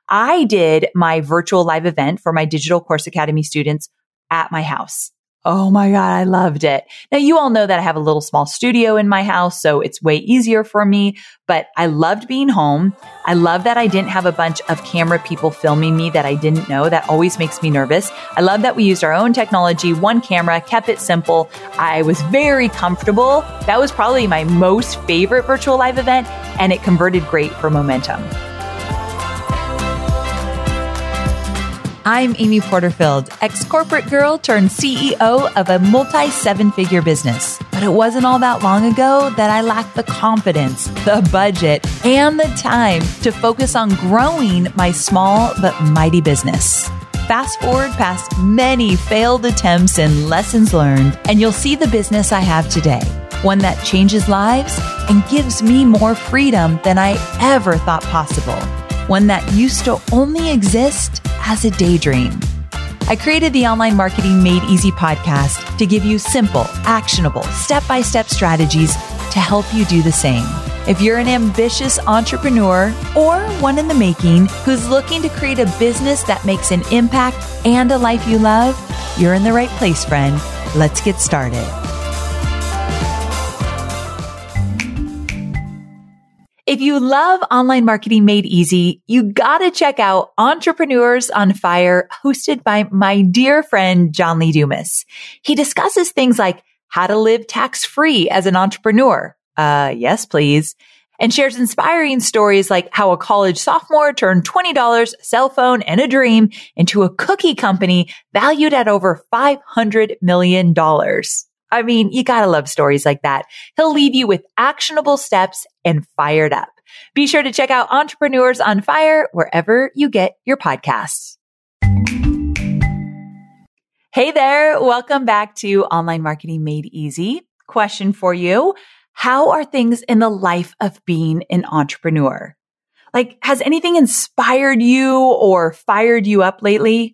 I did my virtual live event for my Digital Course Academy students at my house. Oh my God, I loved it. Now, you all know that I have a little small studio in my house, so it's way easier for me, but I loved being home. I love that I didn't have a bunch of camera people filming me that I didn't know. That always makes me nervous. I love that we used our own technology, one camera, kept it simple. I was very comfortable. That was probably my most favorite virtual live event, and it converted great for momentum. I'm Amy Porterfield, ex-corporate girl turned CEO of a multi-seven-figure business. But it wasn't all that long ago that I lacked the confidence, the budget, and the time to focus on growing my small but mighty business. Fast forward past many failed attempts and lessons learned, and you'll see the business I have today. One that changes lives and gives me more freedom than I ever thought possible. One that used to only exist as a daydream. I created the Online Marketing Made Easy podcast to give you simple, actionable, step-by-step strategies to help you do the same. If you're an ambitious entrepreneur or one in the making who's looking to create a business that makes an impact and a life you love, you're in the right place, friend. Let's get started. If you love Online Marketing Made Easy, you gotta check out Entrepreneurs on Fire, hosted by my dear friend, John Lee Dumas. He discusses things like how to live tax-free as an entrepreneur. Yes, please. And shares inspiring stories like how a college sophomore turned $20, cell phone, and a dream into a cookie company valued at over $500 million. I mean, you gotta love stories like that. He'll leave you with actionable steps and fired up. Be sure to check out Entrepreneurs on Fire wherever you get your podcasts. Hey there. Welcome back to Online Marketing Made Easy. Question for you. How are things in the life of being an entrepreneur? Like, has anything inspired you or fired you up lately?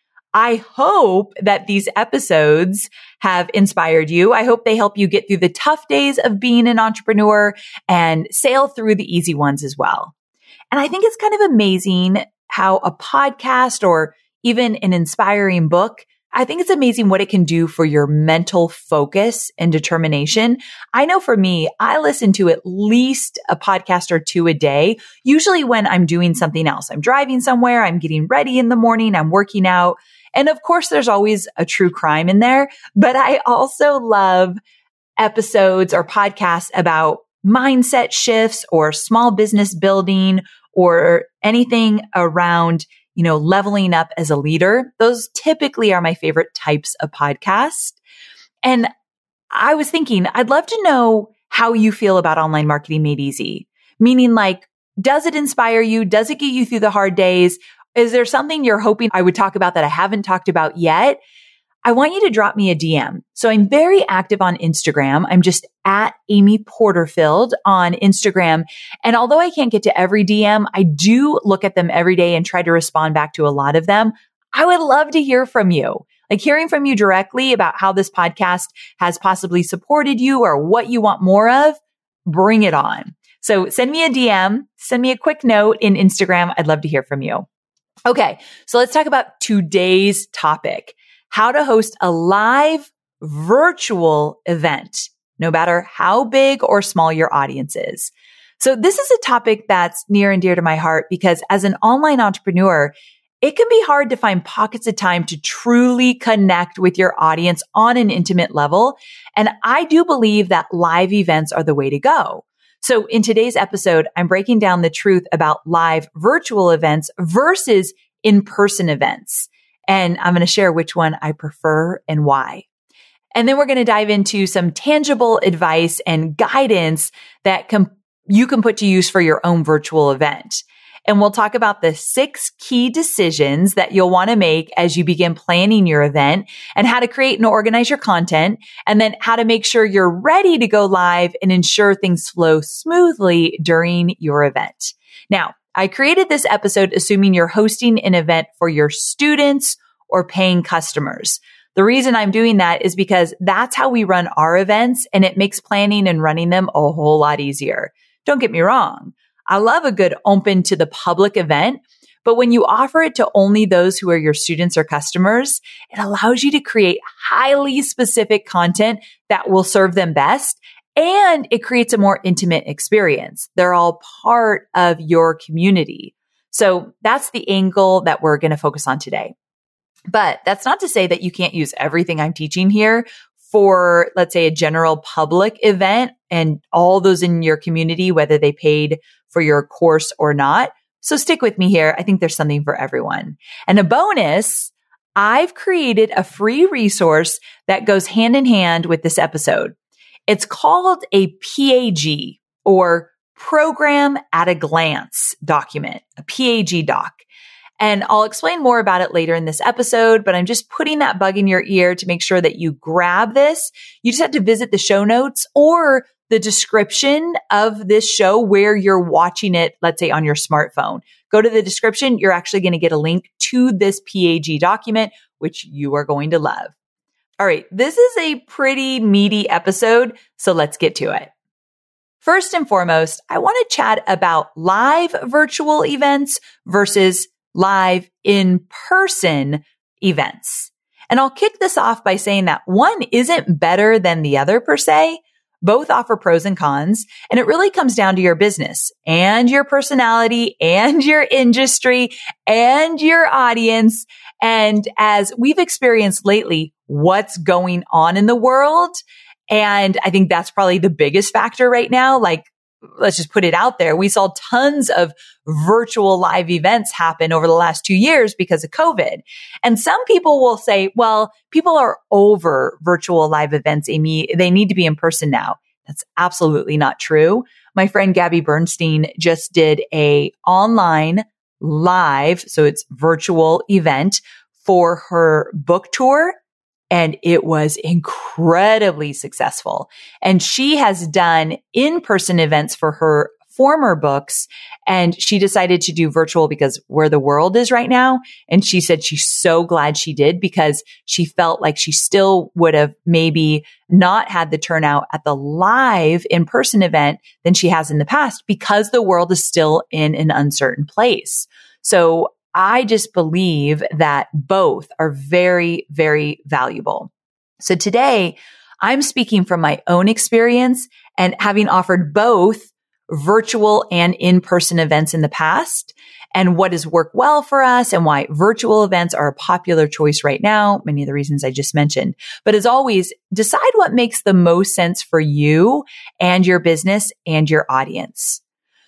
I hope that these episodes have inspired you. I hope they help you get through the tough days of being an entrepreneur and sail through the easy ones as well. And I think it's kind of amazing how a podcast or even an inspiring book, I think it's amazing what it can do for your mental focus and determination. I know for me, I listen to at least a podcast or two a day, usually when I'm doing something else. I'm driving somewhere, I'm getting ready in the morning, I'm working out. And of course, there's always a true crime in there, but I also love episodes or podcasts about mindset shifts or small business building or anything around, leveling up as a leader. Those typically are my favorite types of podcasts. And I was thinking, I'd love to know how you feel about Online Marketing Made Easy. Meaning, like, does it inspire you? Does it get you through the hard days? Is there something you're hoping I would talk about that I haven't talked about yet? I want you to drop me a DM. So I'm very active on Instagram. I'm just at Amy Porterfield on Instagram. And although I can't get to every DM, I do look at them every day and try to respond back to a lot of them. I would love to hear from you. Like hearing from you directly about how this podcast has possibly supported you or what you want more of, bring it on. So send me a DM, send me a quick note in Instagram. I'd love to hear from you. Okay, so let's talk about today's topic, how to host a live virtual event, no matter how big or small your audience is. So this is a topic that's near and dear to my heart because as an online entrepreneur, it can be hard to find pockets of time to truly connect with your audience on an intimate level. And I do believe that live events are the way to go. So in today's episode, I'm breaking down the truth about live virtual events versus in-person events. And I'm going to share which one I prefer and why. And then we're going to dive into some tangible advice and guidance that you can put to use for your own virtual event. And we'll talk about the 6 key decisions that you'll want to make as you begin planning your event and how to create and organize your content, and then how to make sure you're ready to go live and ensure things flow smoothly during your event. Now, I created this episode assuming you're hosting an event for your students or paying customers. The reason I'm doing that is because that's how we run our events, and it makes planning and running them a whole lot easier. Don't get me wrong. I love a good open to the public event, But when you offer it to only those who are your students or customers, it allows you to create highly specific content that will serve them best. And it creates a more intimate experience. They're all part of your community. So that's the angle that we're going to focus on today. But that's not to say that you can't use everything I'm teaching here for, let's say, a general public event and all those in your community, whether they paid for your course or not. So stick with me here. I think there's something for everyone. And a bonus, I've created a free resource that goes hand in hand with this episode. It's called a PAG, or Program at a Glance document, a PAG doc. And I'll explain more about it later in this episode, but I'm just putting that bug in your ear to make sure that you grab this. You just have to visit the show notes or the description of this show where you're watching it, let's say on your smartphone. Go to the description. You're actually going to get a link to this PAG document, which you are going to love. All right, this is a pretty meaty episode, so let's get to it. First and foremost, I want to chat about live virtual events versus live in-person events. And I'll kick this off by saying that one isn't better than the other per se. Both offer pros and cons, and it really comes down to your business and your personality and your industry and your audience. And as we've experienced lately, what's going on in the world. And I think that's probably the biggest factor right now. Like, let's just put it out there. We saw tons of virtual live events happen over the last 2 years because of COVID. And some people will say, well, people are over virtual live events, Amy. They need to be in person now. That's absolutely not true. My friend Gabby Bernstein just did a online live, so it's virtual event for her book tour. And it was incredibly successful. And she has done in-person events for her former books. And she decided to do virtual because where the world is right now. And she said she's so glad she did because she felt like she still would have maybe not had the turnout at the live in-person event than she has in the past because the world is still in an uncertain place. So I just believe that both are very, very valuable. So today, I'm speaking from my own experience and having offered both virtual and in-person events in the past and what has worked well for us and why virtual events are a popular choice right now, many of the reasons I just mentioned. But as always, decide what makes the most sense for you and your business and your audience.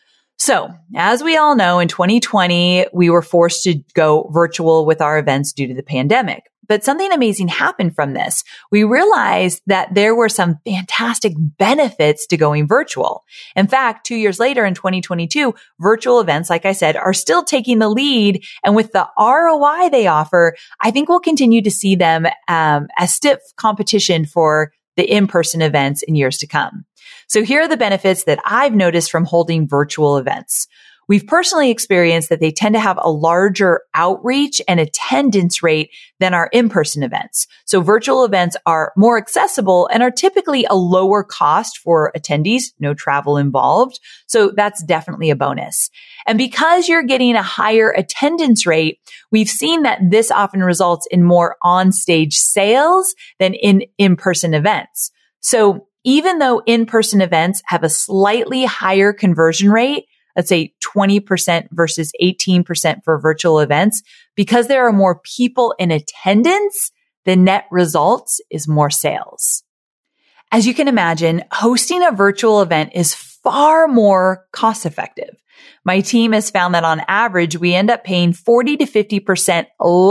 So, as we all know, in 2020, we were forced to go virtual with our events due to the pandemic. But something amazing happened from this. We realized that there were some fantastic benefits to going virtual. In fact, 2 years later in 2022, virtual events, like I said, are still taking the lead. And with the ROI they offer, I think we'll continue to see them as stiff competition for the in-person events in years to come. So here are the benefits that I've noticed from holding virtual events. We've personally experienced that they tend to have a larger outreach and attendance rate than our in-person events. So virtual events are more accessible and are typically a lower cost for attendees, no travel involved. So that's definitely a bonus. And because you're getting a higher attendance rate, we've seen that this often results in more on-stage sales than in in-person events. So even though in-person events have a slightly higher conversion rate, let's say 20% versus 18% for virtual events, because there are more people in attendance, the net results is more sales. As you can imagine, hosting a virtual event is far more cost effective. My team has found that on average, we end up paying 40 to 50%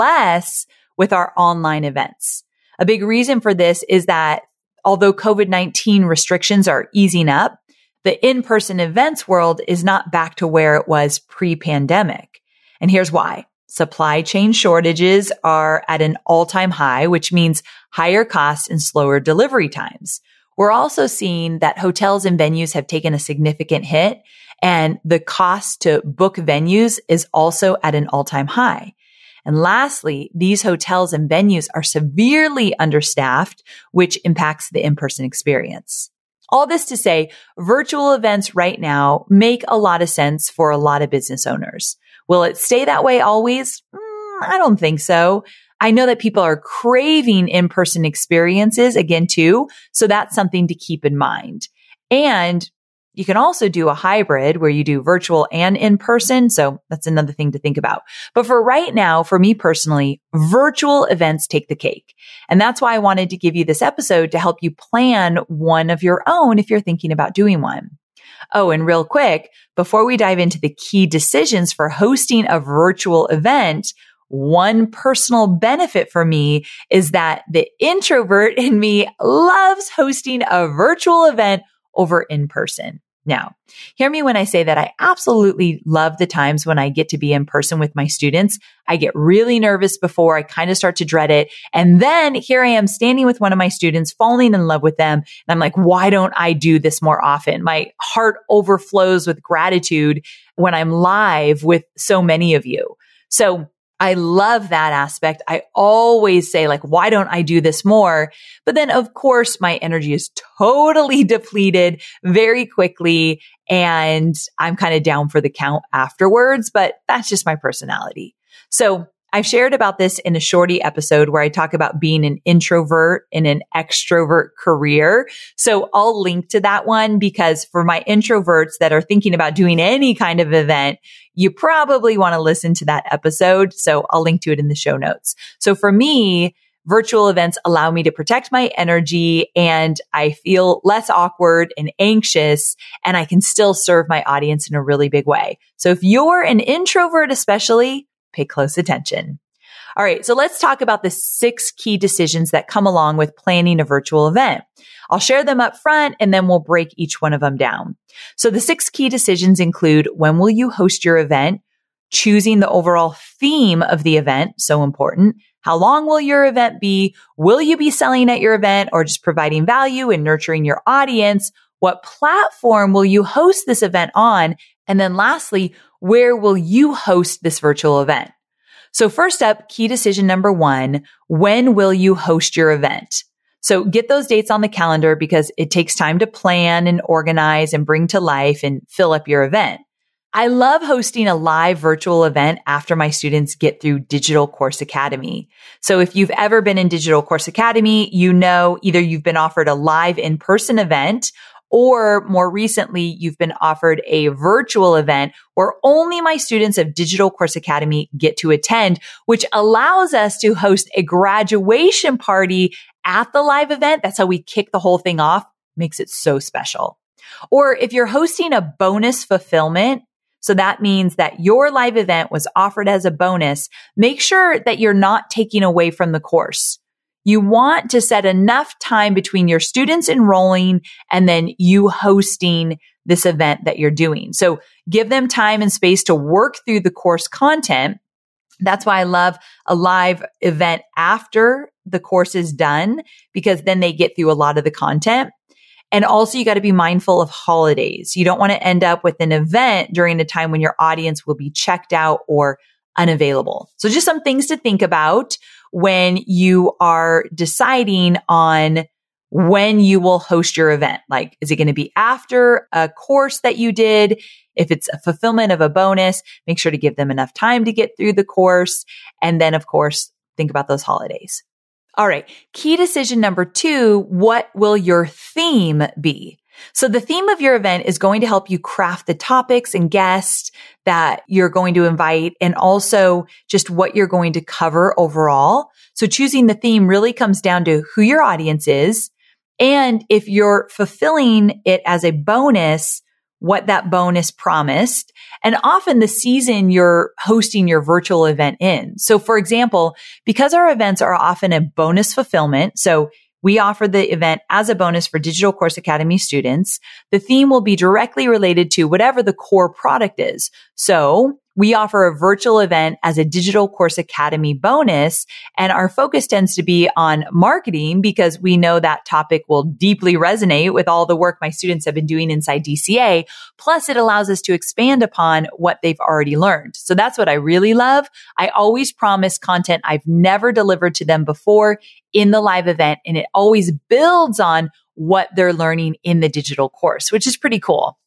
less with our online events. A big reason for this is that although COVID-19 restrictions are easing up, the in-person events world is not back to where it was pre-pandemic. And here's why. Supply chain shortages are at an all-time high, which means higher costs and slower delivery times. We're also seeing that hotels and venues have taken a significant hit, and the cost to book venues is also at an all-time high. And lastly, these hotels and venues are severely understaffed, which impacts the in-person experience. All this to say, virtual events right now make a lot of sense for a lot of business owners. Will it stay that way always? I don't think so. I know that people are craving in-person experiences again too. So that's something to keep in mind. And you can also do a hybrid where you do virtual and in-person. So that's another thing to think about. But for right now, for me personally, virtual events take the cake. And that's why I wanted to give you this episode to help you plan one of your own if you're thinking about doing one. Oh, and real quick, before we dive into the key decisions for hosting a virtual event, one personal benefit for me is that the introvert in me loves hosting a virtual event over in person. Now, hear me when I say that I absolutely love the times when I get to be in person with my students. I get really nervous before I kind of start to dread it. And then here I am standing with one of my students, falling in love with them. And I'm like, why don't I do this more often? My heart overflows with gratitude when I'm live with so many of you. So I love that aspect. I always say like, why don't I do this more? But then of course my energy is totally depleted very quickly and I'm kind of down for the count afterwards, but that's just my personality. So I've shared about this in a shorty episode where I talk about being an introvert in an extrovert career. So I'll link to that one because for my introverts that are thinking about doing any kind of event, you probably want to listen to that episode. So I'll link to it in the show notes. So for me, virtual events allow me to protect my energy and I feel less awkward and anxious and I can still serve my audience in a really big way. So if you're an introvert especially, pay close attention. All right. So let's talk about the 6 key decisions that come along with planning a virtual event. I'll share them up front and then we'll break each one of them down. So the 6 key decisions include when will you host your event, choosing the overall theme of the event, so important. How long will your event be? Will you be selling at your event or just providing value and nurturing your audience? What platform will you host this event on? And then lastly, where will you host this virtual event? So first up, key decision number 1, when will you host your event? So get those dates on the calendar because it takes time to plan and organize and bring to life and fill up your event. I love hosting a live virtual event after my students get through Digital Course Academy. So if you've ever been in Digital Course Academy, you know either you've been offered a live in-person event or more recently, you've been offered a virtual event where only my students of Digital Course Academy get to attend, which allows us to host a graduation party at the live event. That's how we kick the whole thing off. Makes it so special. Or if you're hosting a bonus fulfillment, so that means that your live event was offered as a bonus, make sure that you're not taking away from the course. You want to set enough time between your students enrolling and then you hosting this event that you're doing. So give them time and space to work through the course content. That's why I love a live event after the course is done because then they get through a lot of the content. And also you got to be mindful of holidays. You don't want to end up with an event during a time when your audience will be checked out or unavailable. So just some things to think about when you are deciding on when you will host your event. Like, is it going to be after a course that you did? If it's a fulfillment of a bonus, make sure to give them enough time to get through the course. And then, of course, think about those holidays. All right. Key decision number 2, what will your theme be? So the theme of your event is going to help you craft the topics and guests that you're going to invite and also just what you're going to cover overall. So choosing the theme really comes down to who your audience is. And if you're fulfilling it as a bonus, what that bonus promised, and often the season you're hosting your virtual event in. So for example, because our events are often a bonus fulfillment, so we offer the event as a bonus for Digital Course Academy students, the theme will be directly related to whatever the core product is. So we offer a virtual event as a Digital Course Academy bonus, and our focus tends to be on marketing because we know that topic will deeply resonate with all the work my students have been doing inside DCA. Plus, it allows us to expand upon what they've already learned. So that's what I really love. I always promise content I've never delivered to them before in the live event, and it always builds on what they're learning in the digital course, which is pretty cool.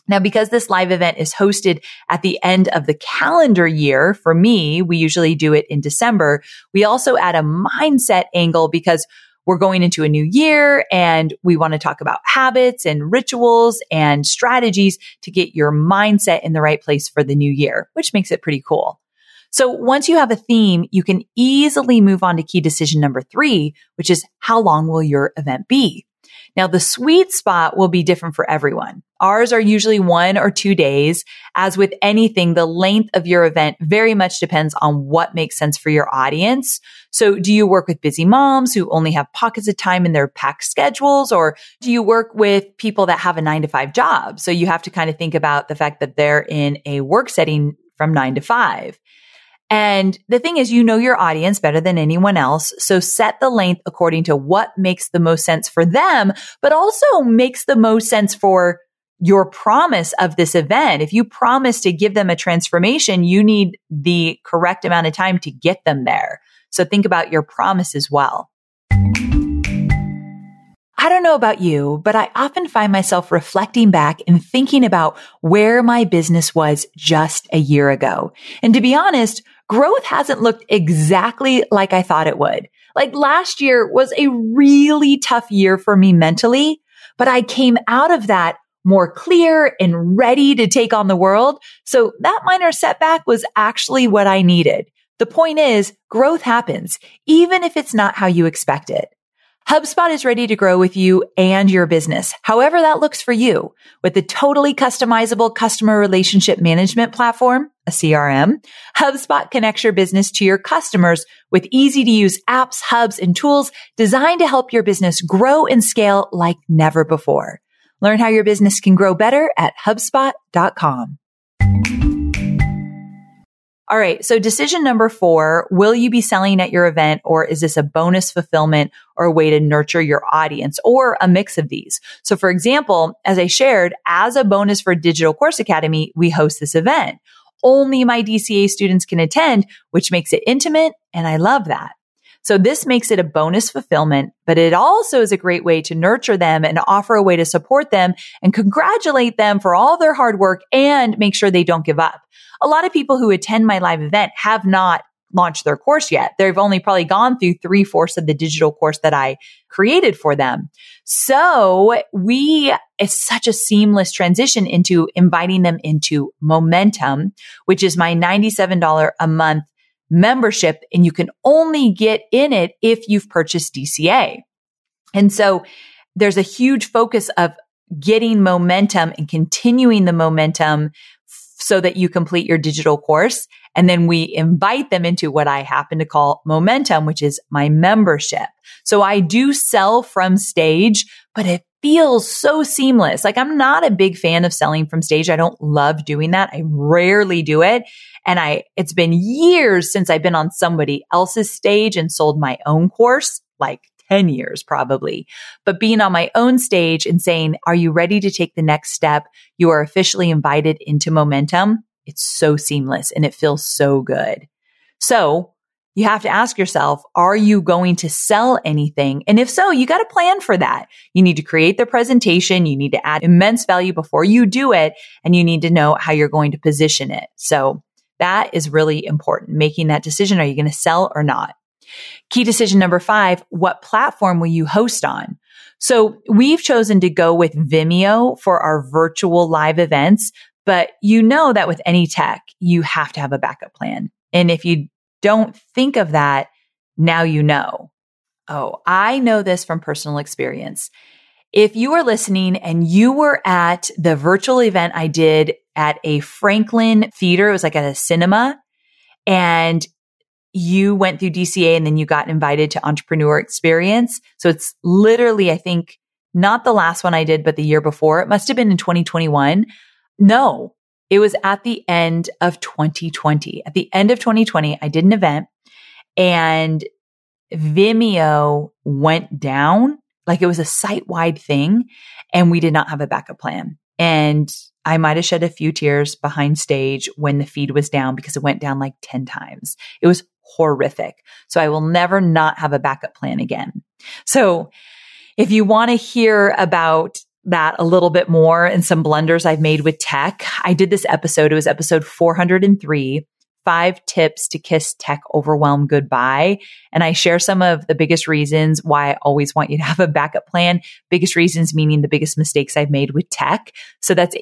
Now, because this live event is hosted at the end of the calendar year, for me, we usually do it in December. We also add a mindset angle because we're going into a new year and we want to talk about habits and rituals and strategies to get your mindset in the right place for the new year, which makes it pretty cool. So once you have a theme, you can easily move on to key decision number 3, which is how long will your event be? Now, the sweet spot will be different for everyone. Ours are usually 1 or 2 days. As with anything, the length of your event very much depends on what makes sense for your audience. So do you work with busy moms who only have pockets of time in their packed schedules? Or do you work with people that have a 9-to-5 job? So you have to kind of think about the fact that they're in a work setting from 9 to 5. And the thing is, you know your audience better than anyone else. So set the length according to what makes the most sense for them, but also makes the most sense for your promise of this event. If you promise to give them a transformation, you need the correct amount of time to get them there. So think about your promise as well. I don't know about you, but I often find myself reflecting back and thinking about where my business was just a year ago. And to be honest, growth hasn't looked exactly like I thought it would. Like last year was a really tough year for me mentally, but I came out of that more clear and ready to take on the world. So that minor setback was actually what I needed. The point is, growth happens, even if it's not how you expect it. HubSpot is ready to grow with you and your business, however that looks for you. With the totally customizable customer relationship management platform, a CRM, HubSpot connects your business to your customers with easy to use apps, hubs, and tools designed to help your business grow and scale like never before. Learn how your business can grow better at HubSpot.com. All right. So decision number 4, will you be selling at your event, or is this a bonus fulfillment or a way to nurture your audience, or a mix of these? So for example, as I shared, as a bonus for Digital Course Academy, we host this event. Only my DCA students can attend, which makes it intimate. And I love that. So this makes it a bonus fulfillment, but it also is a great way to nurture them and offer a way to support them and congratulate them for all their hard work and make sure they don't give up. A lot of people who attend my live event have not launched their course yet. They've only probably gone through 3/4 of the digital course that I created for them. So it's such a seamless transition into inviting them into Momentum, which is my $97 a month membership. And you can only get in it if you've purchased DCA. And so there's a huge focus of getting momentum and continuing the momentum so that you complete your digital course. And then we invite them into what I happen to call Momentum, which is my membership. So I do sell from stage, but it feels so seamless. Like I'm not a big fan of selling from stage. I don't love doing that. I rarely do it. And it's been years since I've been on somebody else's stage and sold my own course, like 10 years probably. But being on my own stage and saying, are you ready to take the next step? You are officially invited into Momentum. It's so seamless and it feels so good. So you have to ask yourself, are you going to sell anything? And if so, you got to plan for that. You need to create the presentation. You need to add immense value before you do it. And you need to know how you're going to position it. So that is really important, making that decision. Are you going to sell or not? Key decision number 5, what platform will you host on? So we've chosen to go with Vimeo for our virtual live events, but you know that with any tech, you have to have a backup plan. And if you don't think of that, now you know. Oh, I know this from personal experience. If you are listening and you were at the virtual event I did at a Franklin theater, it was like at a cinema, and you went through DCA and then you got invited to Entrepreneur Experience. So it's literally, I think, not the last one I did, but the year before. It must have been in 2021. No, it was at the end of 2020. At the end of 2020, I did an event and Vimeo went down. Like it was a site-wide thing and we did not have a backup plan. And I might have shed a few tears behind stage when the feed was down because it went down like 10 times. It was horrific. So I will never not have a backup plan again. So if you want to hear about that a little bit more and some blunders I've made with tech. I did this episode. It was episode 403, 5 tips to kiss tech overwhelm goodbye. And I share some of the biggest reasons why I always want you to have a backup plan. Biggest reasons meaning the biggest mistakes I've made with tech. So that's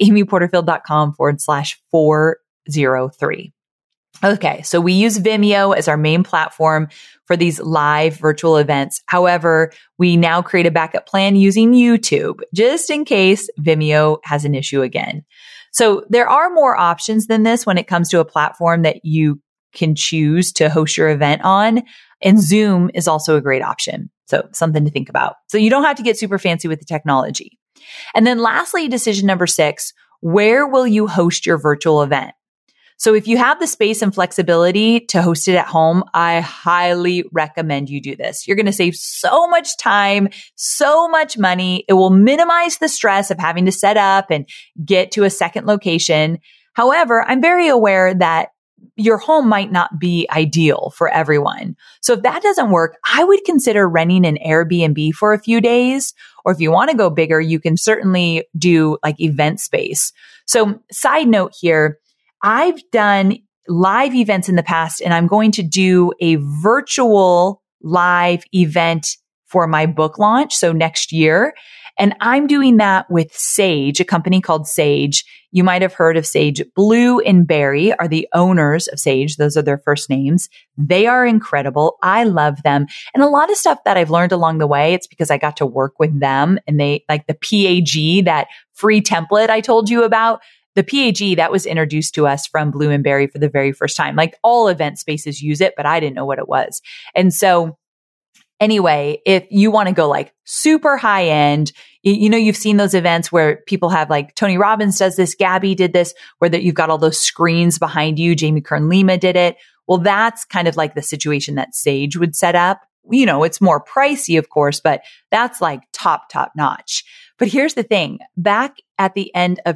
amyporterfield.com/403. Okay. So we use Vimeo as our main platform for these live virtual events. However, we now create a backup plan using YouTube just in case Vimeo has an issue again. So there are more options than this when it comes to a platform that you can choose to host your event on. And Zoom is also a great option. So something to think about. So you don't have to get super fancy with the technology. And then lastly, decision number 6, where will you host your virtual event? So if you have the space and flexibility to host it at home, I highly recommend you do this. You're going to save so much time, so much money. It will minimize the stress of having to set up and get to a second location. However, I'm very aware that your home might not be ideal for everyone. So if that doesn't work, I would consider renting an Airbnb for a few days. Or if you want to go bigger, you can certainly do like event space. So side note here, I've done live events in the past, and I'm going to do a virtual live event for my book launch. So next year. And I'm doing that with Sage, a company called Sage. You might have heard of Sage. Blue and Barry are the owners of Sage. Those are their first names. They are incredible. I love them. And a lot of stuff that I've learned along the way, it's because I got to work with them, and they like the PAG, that free template I told you about. The PAG, that was introduced to us from Blue and Barry for the very first time. Like all event spaces use it, but I didn't know what it was. And so anyway, if you want to go like super high end, you've seen those events where people have like Tony Robbins does this, Gabby did this, where that you've got all those screens behind you. Jamie Kern Lima did it. Well, that's kind of like the situation that Sage would set up. It's more pricey, of course, but that's like top notch. But here's the thing. Back at the end of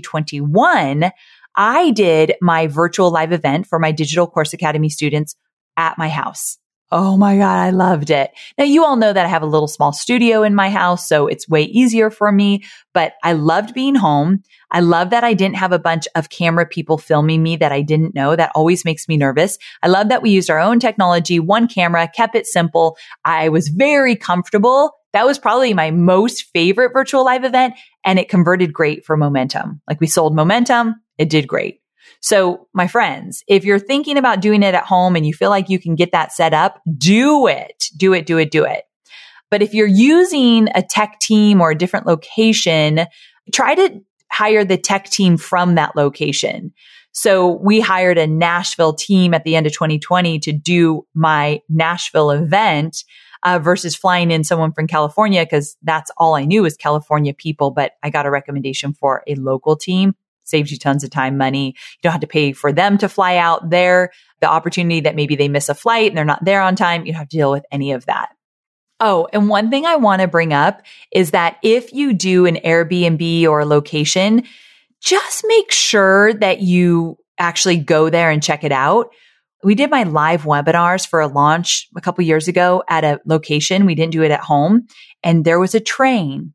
2021, I did my virtual live event for my Digital Course Academy students at my house. Oh my God, I loved it. Now, you all know that I have a little small studio in my house, so it's way easier for me, but I loved being home. I love that I didn't have a bunch of camera people filming me that I didn't know. That always makes me nervous. I love that we used our own technology, one camera, kept it simple. I was very comfortable. That was probably my most favorite virtual live event, and it converted great for Momentum. Like we sold Momentum, it did great. So my friends, if you're thinking about doing it at home and you feel like you can get that set up, do it. Do it. But if you're using a tech team or a different location, try to hire the tech team from that location. So we hired a Nashville team at the end of 2020 to do my Nashville event versus flying in someone from California, because that's all I knew was California people. But I got a recommendation for a local team. Saves you tons of time, money. You don't have to pay for them to fly out there. The opportunity that maybe they miss a flight and they're not there on time, you don't have to deal with any of that. Oh, and one thing I want to bring up is that if you do an Airbnb or a location, just make sure that you actually go there and check it out. We did my live webinars for a launch a couple years ago at a location. We didn't do it at home. And there was a train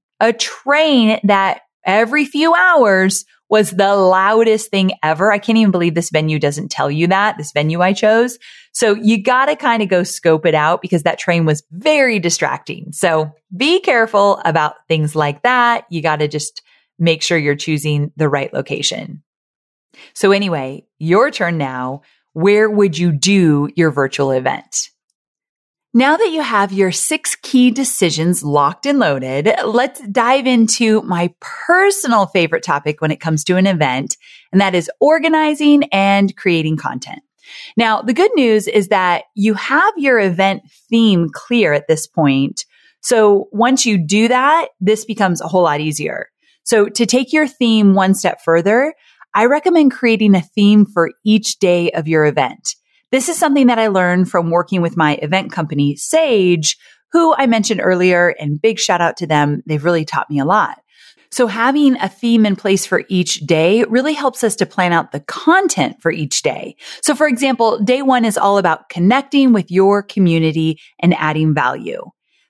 that every few hours was the loudest thing ever. I can't even believe this venue doesn't tell you that, this venue I chose. So you got to kind of go scope it out, because that train was very distracting. So be careful about things like that. You got to just make sure you're choosing the right location. So anyway, your turn now. Where would you do your virtual event? Now that you have your 6 key decisions locked and loaded, let's dive into my personal favorite topic when it comes to an event, and that is organizing and creating content. Now, the good news is that you have your event theme clear at this point. So once you do that, this becomes a whole lot easier. So to take your theme one step further, I recommend creating a theme for each day of your event. This is something that I learned from working with my event company, Sage, who I mentioned earlier, and big shout out to them. They've really taught me a lot. So having a theme in place for each day really helps us to plan out the content for each day. So for example, day 1 is all about connecting with your community and adding value.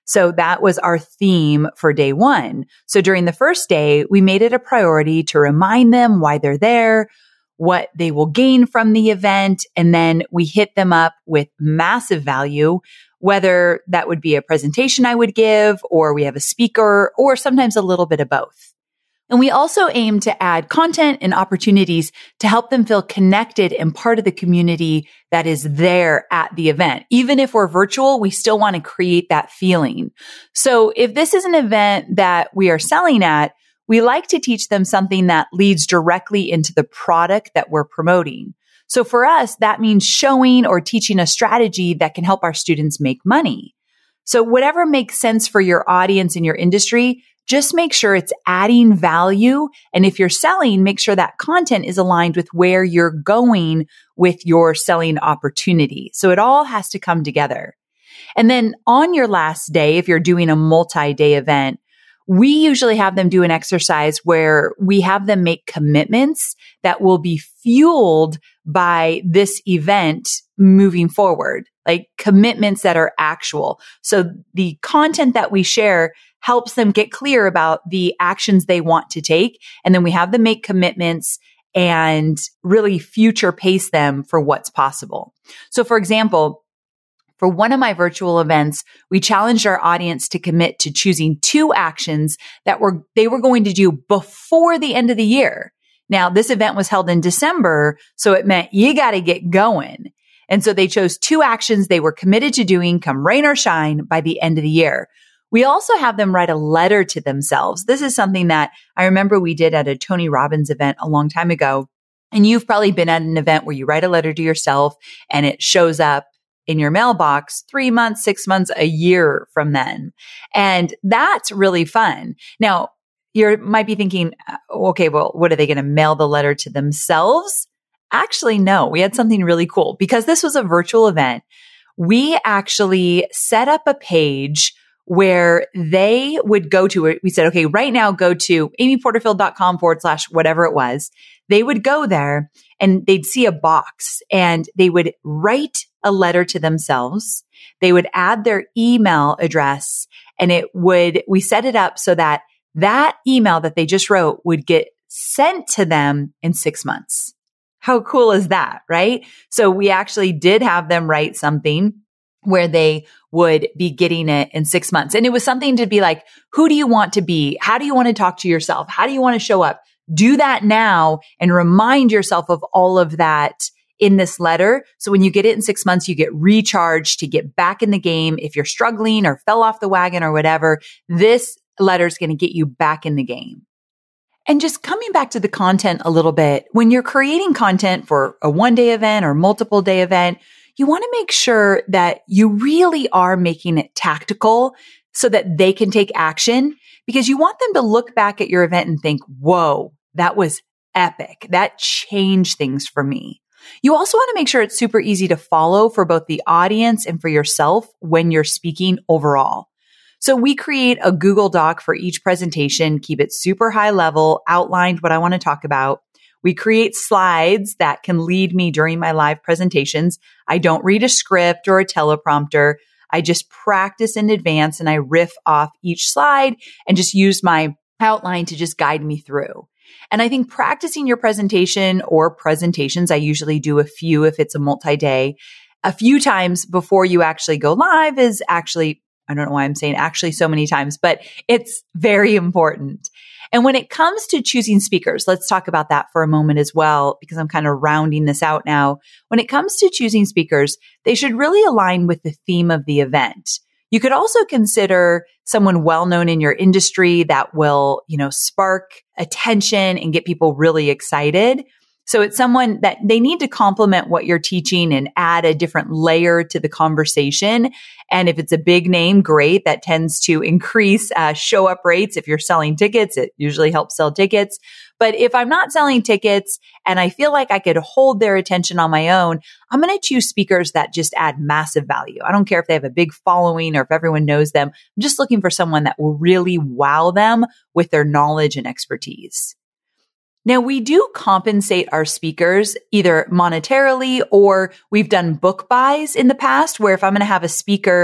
So that was our theme for day one. So during the first day, we made it a priority to remind them why they're there, what they will gain from the event. And then we hit them up with massive value, whether that would be a presentation I would give, or we have a speaker, or sometimes a little bit of both. And we also aim to add content and opportunities to help them feel connected and part of the community that is there at the event. Even if we're virtual, we still want to create that feeling. So if this is an event that we are selling at, we like to teach them something that leads directly into the product that we're promoting. So for us, that means showing or teaching a strategy that can help our students make money. So whatever makes sense for your audience and your industry, just make sure it's adding value. And if you're selling, make sure that content is aligned with where you're going with your selling opportunity. So it all has to come together. And then on your last day, if you're doing a multi-day event, we usually have them do an exercise where we have them make commitments that will be fueled by this event moving forward, like commitments that are actual. So the content that we share helps them get clear about the actions they want to take. And then we have them make commitments and really future pace them for what's possible. So for example, for one of my virtual events, we challenged our audience to commit to choosing 2 actions that they were going to do before the end of the year. Now, this event was held in December, so it meant you got to get going. And so they chose 2 actions they were committed to doing come rain or shine by the end of the year. We also have them write a letter to themselves. This is something that I remember we did at a Tony Robbins event a long time ago. And you've probably been at an event where you write a letter to yourself and it shows up in your mailbox 3 months, 6 months, a year from then. And that's really fun. Now, you might be thinking, okay, well, what are they going to mail the letter to themselves? Actually, no, we had something really cool because this was a virtual event. We actually set up a page where they would go to it. We said, okay, right now go to amyporterfield.com/whatever it was. They would go there and they'd see a box and they would write a letter to themselves. They would add their email address and we set it up so that that email that they just wrote would get sent to them in 6 months. How cool is that, right? So we actually did have them write something where they would be getting it in 6 months. And it was something to be like, who do you want to be? How do you want to talk to yourself? How do you want to show up? Do that now and remind yourself of all of that in this letter. So when you get it in 6 months, you get recharged to get back in the game. If you're struggling or fell off the wagon or whatever, this letter is going to get you back in the game. And just coming back to the content a little bit, when you're creating content for a 1-day event or multiple day event, you want to make sure that you really are making it tactical so that they can take action, because you want them to look back at your event and think, whoa, that was epic. That changed things for me. You also want to make sure it's super easy to follow for both the audience and for yourself when you're speaking overall. So we create a Google Doc for each presentation, keep it super high level, outlined what I want to talk about. We create slides that can lead me during my live presentations. I don't read a script or a teleprompter. I just practice in advance and I riff off each slide and just use my outline to just guide me through. And I think practicing your presentation or presentations, I usually do a few if it's a multi-day, a few times before you actually go live is actually, I don't know why I'm saying actually so many times, but it's very important. And when it comes to choosing speakers, let's talk about that for a moment as well, because I'm kind of rounding this out now. When it comes to choosing speakers, they should really align with the theme of the event. You could also consider someone well-known in your industry that will, spark attention and get people really excited. So it's someone that they need to complement what you're teaching and add a different layer to the conversation. And if it's a big name, great. That tends to increase show up rates. If you're selling tickets, it usually helps sell tickets. But if I'm not selling tickets and I feel like I could hold their attention on my own, I'm going to choose speakers that just add massive value. I don't care if they have a big following or if everyone knows them. I'm just looking for someone that will really wow them with their knowledge and expertise. Now, we do compensate our speakers either monetarily or we've done book buys in the past where if I'm going to have a speaker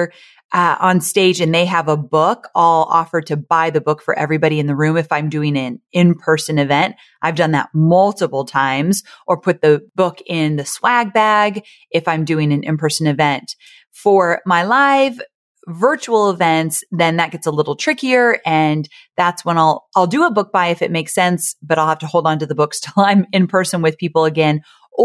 on stage and they have a book, I'll offer to buy the book for everybody in the room if I'm doing an in-person event. I've done that multiple times, or put the book in the swag bag if I'm doing an in-person event. For my live virtual events, then that gets a little trickier. And that's when I'll do a book buy if it makes sense, but I'll have to hold on to the books till I'm in person with people again,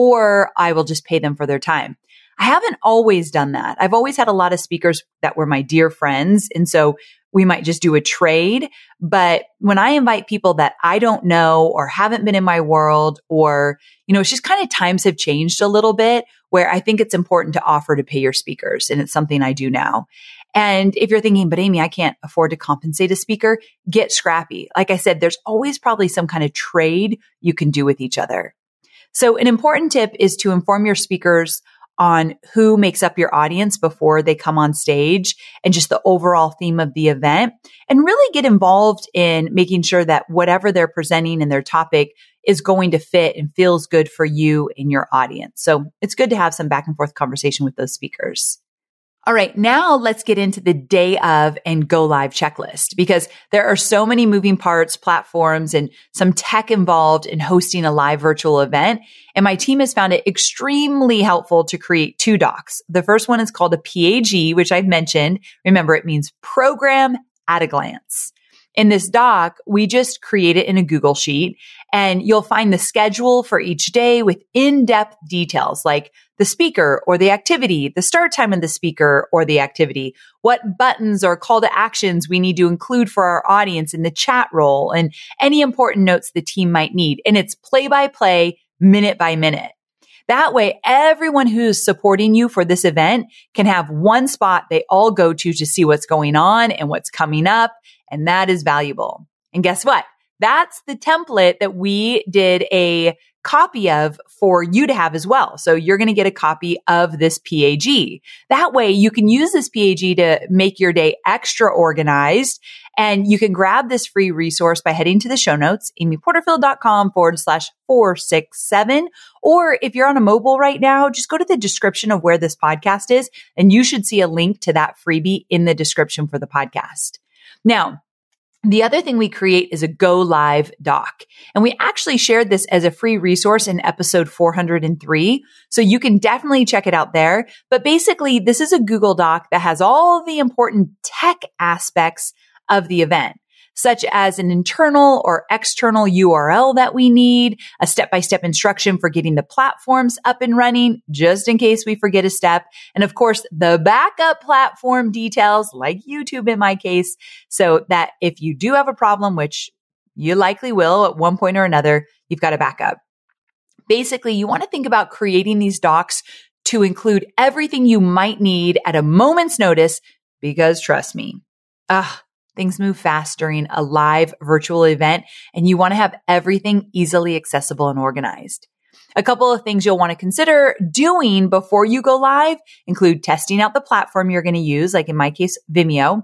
or I will just pay them for their time. I haven't always done that. I've always had a lot of speakers that were my dear friends. And so we might just do a trade. But when I invite people that I don't know or haven't been in my world, or, it's just kind of times have changed a little bit, where I think it's important to offer to pay your speakers. And it's something I do now. And if you're thinking, but Amy, I can't afford to compensate a speaker, get scrappy. Like I said, there's always probably some kind of trade you can do with each other. So an important tip is to inform your speakers on who makes up your audience before they come on stage, and just the overall theme of the event, and really get involved in making sure that whatever they're presenting in their topic is going to fit and feels good for you and your audience. So it's good to have some back and forth conversation with those speakers. All right, now let's get into the day of and go live checklist, because there are so many moving parts, platforms, and some tech involved in hosting a live virtual event. And my team has found it extremely helpful to create 2 docs. The first one is called a PAG, which I've mentioned. Remember, it means program at a glance. In this doc, we just create it in a Google Sheet, and you'll find the schedule for each day with in-depth details like the speaker or the activity, the start time of the speaker or the activity, what buttons or call to actions we need to include for our audience in the chat role, and any important notes the team might need. And it's play by play, minute by minute. That way, everyone who's supporting you for this event can have one spot they all go to see what's going on and what's coming up. And that is valuable. And guess what? That's the template that we did a copy of for you to have as well. So you're going to get a copy of this PAG. That way you can use this PAG to make your day extra organized. And you can grab this free resource by heading to the show notes, amyporterfield.com/467. Or if you're on a mobile right now, just go to the description of where this podcast is, and you should see a link to that freebie in the description for the podcast. Now, the other thing we create is a go live doc. And we actually shared this as a free resource in episode 403. So you can definitely check it out there. But basically, this is a Google Doc that has all the important tech aspects of the event, such as an internal or external URL that we need, a step-by-step instruction for getting the platforms up and running, just in case we forget a step. And of course, the backup platform details, like YouTube in my case, so that if you do have a problem, which you likely will at one point or another, you've got a backup. Basically, you want to think about creating these docs to include everything you might need at a moment's notice, because trust me, things move fast during a live virtual event, and you want to have everything easily accessible and organized. A couple of things you'll want to consider doing before you go live include testing out the platform you're going to use, like in my case, Vimeo,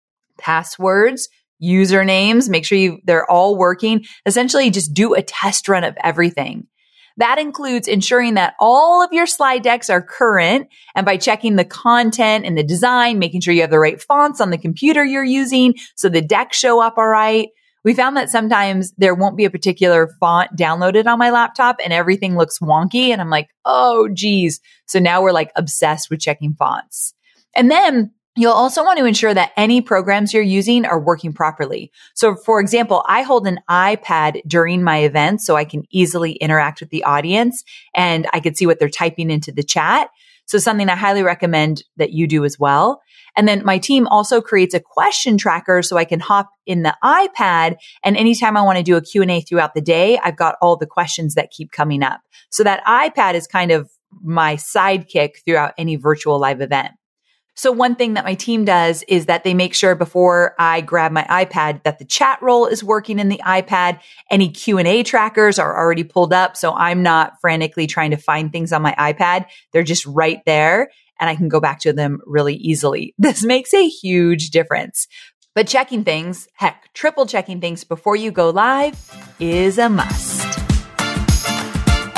passwords, usernames, make sure they're all working. Essentially, just do a test run of everything. That includes ensuring that all of your slide decks are current, and by checking the content and the design, making sure you have the right fonts on the computer you're using so the decks show up all right. We found that sometimes there won't be a particular font downloaded on my laptop and everything looks wonky, and I'm like, oh geez. So now we're like obsessed with checking fonts. And then you'll also want to ensure that any programs you're using are working properly. So for example, I hold an iPad during my event so I can easily interact with the audience and I can see what they're typing into the chat. So something I highly recommend that you do as well. And then my team also creates a question tracker so I can hop in the iPad, and anytime I want to do a Q&A throughout the day, I've got all the questions that keep coming up. So that iPad is kind of my sidekick throughout any virtual live event. So one thing that my team does is that they make sure before I grab my iPad that the chat role is working in the iPad. Any Q&A trackers are already pulled up, so I'm not frantically trying to find things on my iPad. They're just right there, and I can go back to them really easily. This makes a huge difference. But checking things, heck, triple checking things before you go live is a must.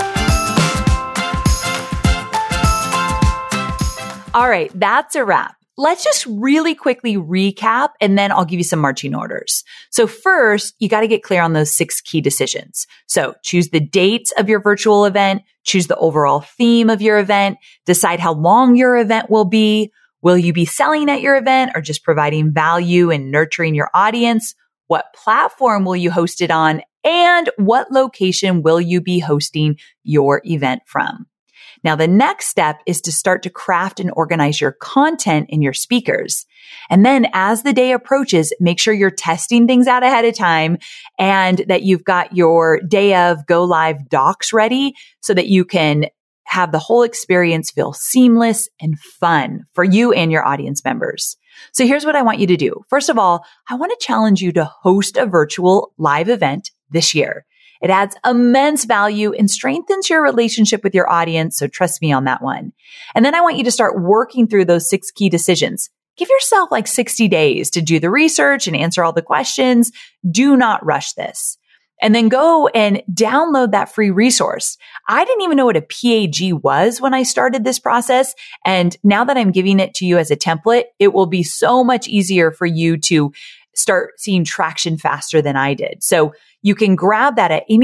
All right, that's a wrap. let's just really quickly recap and then I'll give you some marching orders. So first, you got to get clear on those 6 key decisions. So choose the dates of your virtual event, choose the overall theme of your event, decide how long your event will be. Will you be selling at your event or just providing value and nurturing your audience? What platform will you host it on? And what location will you be hosting your event from? Now, the next step is to start to craft and organize your content and your speakers. And then as the day approaches, make sure you're testing things out ahead of time and that you've got your day of go live docs ready so that you can have the whole experience feel seamless and fun for you and your audience members. So here's what I want you to do. First of all, I want to challenge you to host a virtual live event this year. It adds immense value and strengthens your relationship with your audience. So trust me on that one. And then I want you to start working through those 6 key decisions. Give yourself like 60 days to do the research and answer all the questions. Do not rush this. And then go and download that free resource. I didn't even know what a PAG was when I started this process. And now that I'm giving it to you as a template, it will be so much easier for you to start seeing traction faster than I did. So you can grab that at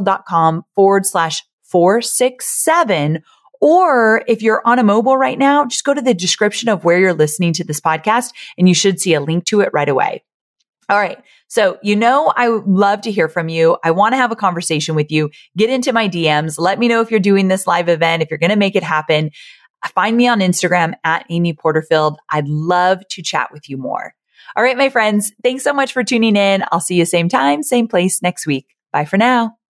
amyporterfield.com/467. Or if you're on a mobile right now, just go to the description of where you're listening to this podcast and you should see a link to it right away. All right. So, I would love to hear from you. I want to have a conversation with you. Get into my DMs. Let me know if you're doing this live event, if you're going to make it happen. Find me on Instagram at Amy Porterfield. I'd love to chat with you more. All right, my friends. Thanks so much for tuning in. I'll see you same time, same place next week. Bye for now.